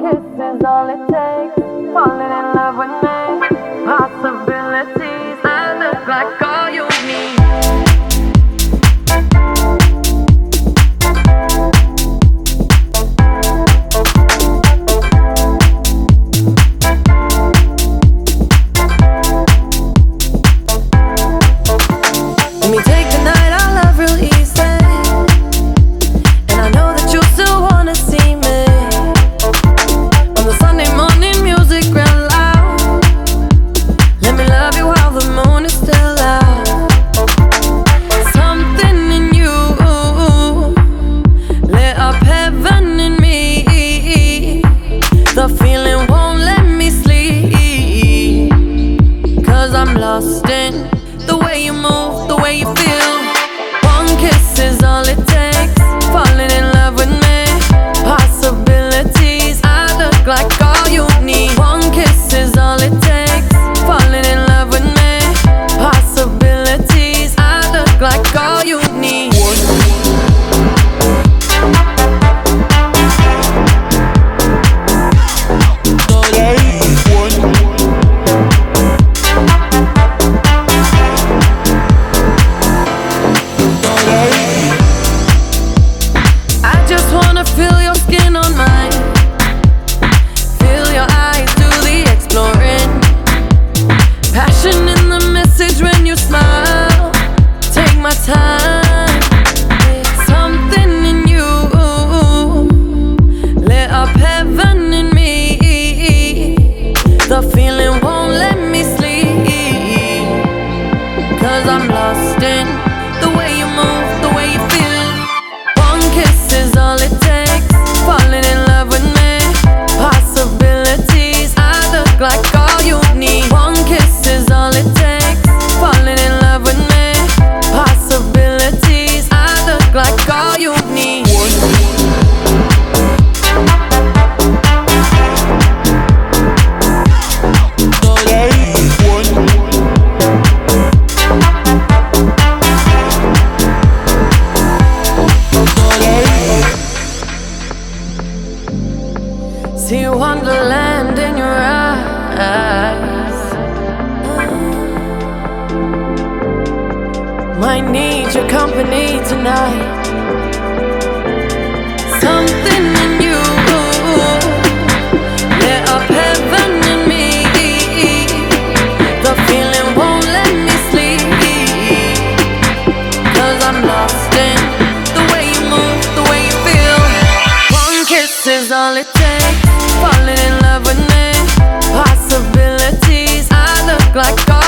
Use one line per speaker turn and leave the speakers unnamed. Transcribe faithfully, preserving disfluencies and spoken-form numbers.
kiss is all it takes. Falling in love with me. Possibilities that look like all you need. Let me take the night I love real easy, and I know that you still wanna see me. On the Sunday morning music real loud. Let me love you while the moon is still out. Something in you lit up heaven in me. The feeling won't let me sleep, 'cause I'm lost in the way you move, the way you feel. One kiss is all it takes. Falling in love with me. Possibilities, I look like all you need. One kiss is all it takes. Falling in love with me. Possibilities, I look like all you need. I just wanna feel your skin on mine. Feel your eyes do the exploring. Passion in the message when you smile. Take my time. Something in you lit up heaven in me. The feeling won't let me sleep, 'cause I'm lost in the way you move, the way you feel. One kiss is all it takes. Falling in love with me. Possibilities, I look like all you need. One kiss is all it takes. Falling in love with me. Possibilities, I look like all you need. See wonderland in your eyes. Might need your company tonight. Something in you lit up heaven in me. The feeling won't let me sleep, 'cause I'm lost in the way you move, the way you feel. One kiss is all it takes. Falling in love with me. Possibilities, I look like all